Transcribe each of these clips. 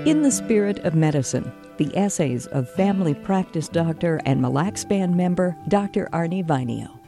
In the Spirit of Medicine, the essays of family practice doctor and Mille Lacs Band member Dr. Arnie Vainio.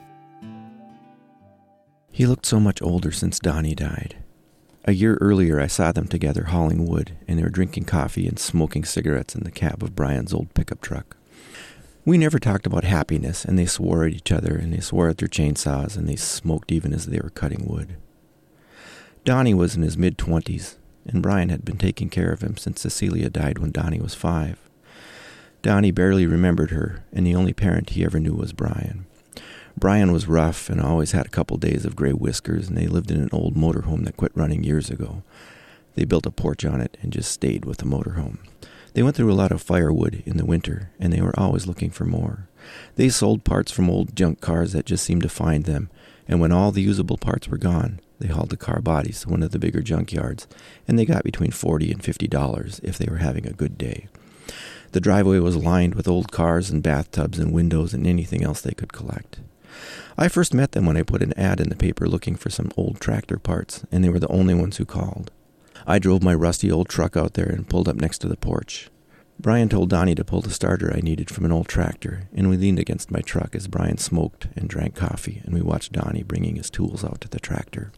He looked so much older since Donnie died. A year earlier, I saw them together hauling wood, and they were drinking coffee and smoking cigarettes in the cab of Brian's old pickup truck. We never talked about happiness, and they swore at each other, and they swore at their chainsaws, and they smoked even as they were cutting wood. Donnie was in his mid-20s, and Brian had been taking care of him since Cecilia died when Donnie was 5. Donnie barely remembered her, and the only parent he ever knew was Brian. Brian was rough and always had a couple days of gray whiskers, and they lived in an old motorhome that quit running years ago. They built a porch on it and just stayed with the motorhome. They went through a lot of firewood in the winter, and they were always looking for more. They sold parts from old junk cars that just seemed to find them, and when all the usable parts were gone, they hauled the car bodies to one of the bigger junkyards, and they got between $40 and $50 if they were having a good day. The driveway was lined with old cars and bathtubs and windows and anything else they could collect. I first met them when I put an ad in the paper looking for some old tractor parts, and they were the only ones who called. I drove my rusty old truck out there and pulled up next to the porch. Brian told Donnie to pull the starter I needed from an old tractor, and we leaned against my truck as Brian smoked and drank coffee, and we watched Donnie bringing his tools out to the tractor.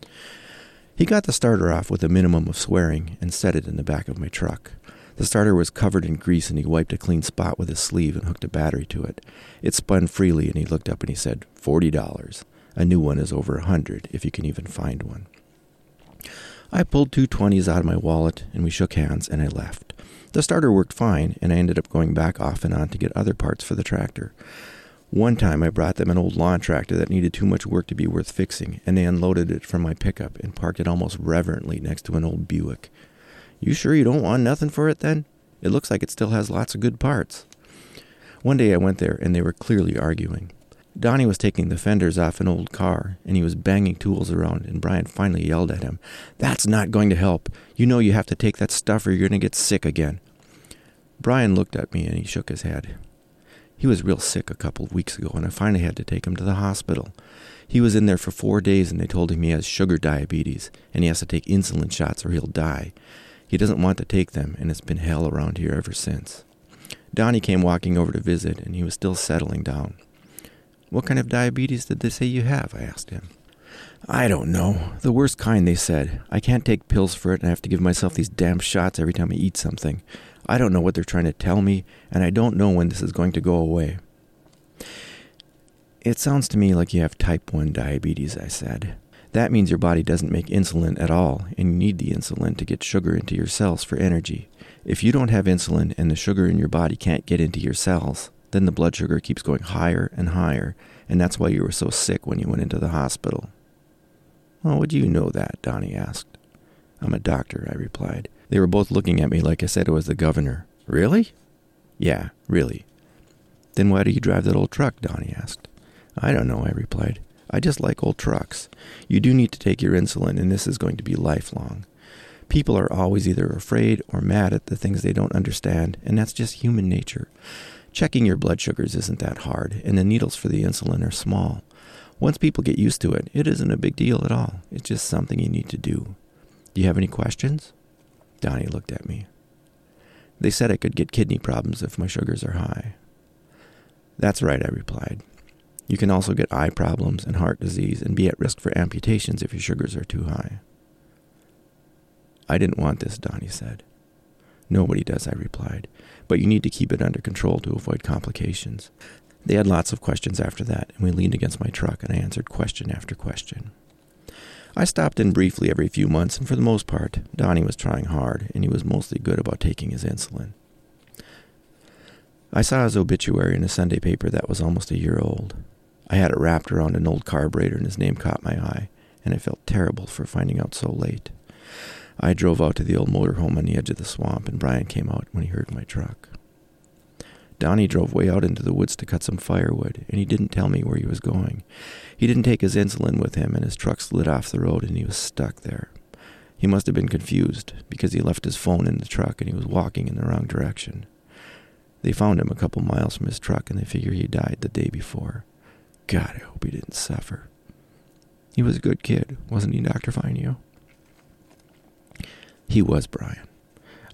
He got the starter off with a minimum of swearing and set it in the back of my truck. The starter was covered in grease, and he wiped a clean spot with his sleeve and hooked a battery to it. It spun freely, and he looked up and he said, $40. A new one is over $100 if you can even find one. I pulled 2 20s out of my wallet, and we shook hands, and I left. The starter worked fine, and I ended up going back off and on to get other parts for the tractor. One time I brought them an old lawn tractor that needed too much work to be worth fixing, and they unloaded it from my pickup and parked it almost reverently next to an old Buick. "You sure you don't want nothing for it then? It looks like it still has lots of good parts." One day I went there, and they were clearly arguing. Donnie was taking the fenders off an old car, and he was banging tools around, and Brian finally yelled at him, "That's not going to help. You know you have to take that stuff or you're going to get sick again." Brian looked at me, and he shook his head. He was real sick a couple of weeks ago, and I finally had to take him to the hospital. He was in there for 4 days, and they told him he has sugar diabetes, and he has to take insulin shots or he'll die. He doesn't want to take them, and it's been hell around here ever since. Donnie came walking over to visit, and he was still settling down. "What kind of diabetes did they say you have?" I asked him. "I don't know. The worst kind, they said. I can't take pills for it, and I have to give myself these damn shots every time I eat something. I don't know what they're trying to tell me, and I don't know when this is going to go away." "It sounds to me like you have type 1 diabetes," I said. "That means your body doesn't make insulin at all, and you need the insulin to get sugar into your cells for energy. If you don't have insulin and the sugar in your body can't get into your cells, then the blood sugar keeps going higher and higher, and that's why you were so sick when you went into the hospital." "Well, would you know that?" Donnie asked. "I'm a doctor," I replied. They were both looking at me like I said I was the governor. "Really?" "Yeah, really." "Then why do you drive that old truck?" Donnie asked. "I don't know," I replied. "I just like old trucks. You do need to take your insulin, and this is going to be lifelong. People are always either afraid or mad at the things they don't understand, and that's just human nature. Checking your blood sugars isn't that hard, and the needles for the insulin are small. Once people get used to it, it isn't a big deal at all. It's just something you need to do. Do you have any questions?" Donnie looked at me. "They said I could get kidney problems if my sugars are high." "That's right," I replied. "You can also get eye problems and heart disease and be at risk for amputations if your sugars are too high." "I didn't want this," Donnie said. "Nobody does," I replied, "but you need to keep it under control to avoid complications." They had lots of questions after that, and we leaned against my truck, and I answered question after question. I stopped in briefly every few months, and for the most part, Donnie was trying hard, and he was mostly good about taking his insulin. I saw his obituary in a Sunday paper that was almost a year old. I had it wrapped around an old carburetor, and his name caught my eye, and I felt terrible for finding out so late. I drove out to the old motorhome on the edge of the swamp, and Brian came out when he heard my truck. Donnie drove way out into the woods to cut some firewood, and he didn't tell me where he was going. He didn't take his insulin with him, and his truck slid off the road, and he was stuck there. He must have been confused, because he left his phone in the truck, and he was walking in the wrong direction. They found him a couple miles from his truck, and they figure he died the day before. God, I hope he didn't suffer. He was a good kid, wasn't he, Dr. Vainio? He was, Brian.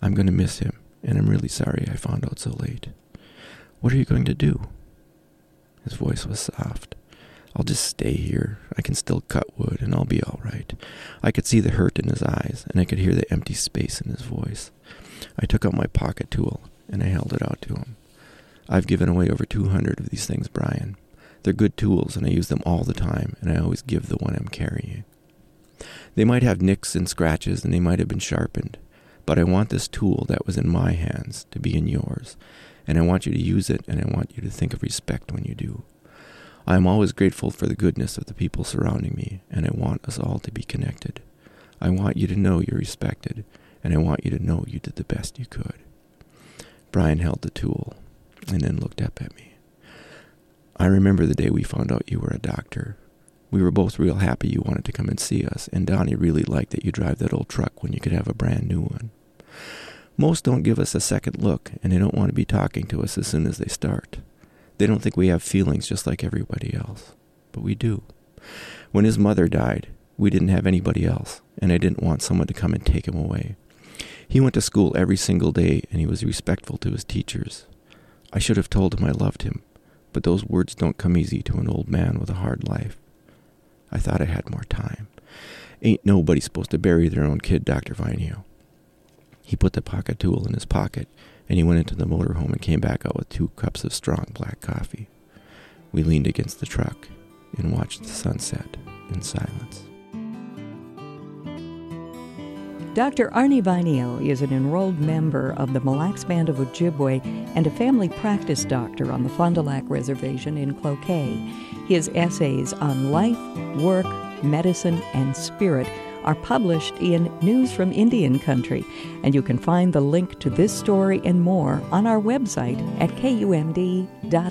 I'm going to miss him, and I'm really sorry I found out so late. What are you going to do? His voice was soft. I'll just stay here. I can still cut wood, and I'll be all right. I could see the hurt in his eyes, and I could hear the empty space in his voice. I took out my pocket tool, and I held it out to him. I've given away over 200 of these things, Brian. They're good tools, and I use them all the time, and I always give the one I'm carrying. They might have nicks and scratches, and they might have been sharpened, but I want this tool that was in my hands to be in yours, and I want you to use it, and I want you to think of respect when you do. I am always grateful for the goodness of the people surrounding me, and I want us all to be connected. I want you to know you're respected, and I want you to know you did the best you could. Brian held the tool, and then looked up at me. I remember the day we found out you were a doctor. We were both real happy you wanted to come and see us, and Donnie really liked that you drive that old truck when you could have a brand new one. Most don't give us a second look, and they don't want to be talking to us as soon as they start. They don't think we have feelings just like everybody else, but we do. When his mother died, we didn't have anybody else, and I didn't want someone to come and take him away. He went to school every single day, and he was respectful to his teachers. I should have told him I loved him, but those words don't come easy to an old man with a hard life. I thought I had more time. Ain't nobody supposed to bury their own kid, Dr. Vinio. He put the pocket tool in his pocket, and he went into the motorhome and came back out with 2 cups of strong black coffee. We leaned against the truck and watched the sunset in silence. Dr. Arnie Vinio is an enrolled member of the Mille Lacs Band of Ojibwe and a family practice doctor on the Fond du Lac Reservation in Cloquet. His essays on life, work, medicine, and spirit are published in News from Indian Country, and you can find the link to this story and more on our website at kumd.org.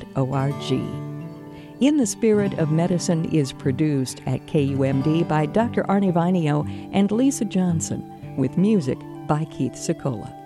In the Spirit of Medicine is produced at KUMD by Dr. Arnie Vinio and Lisa Johnson, with music by Keith Sicola.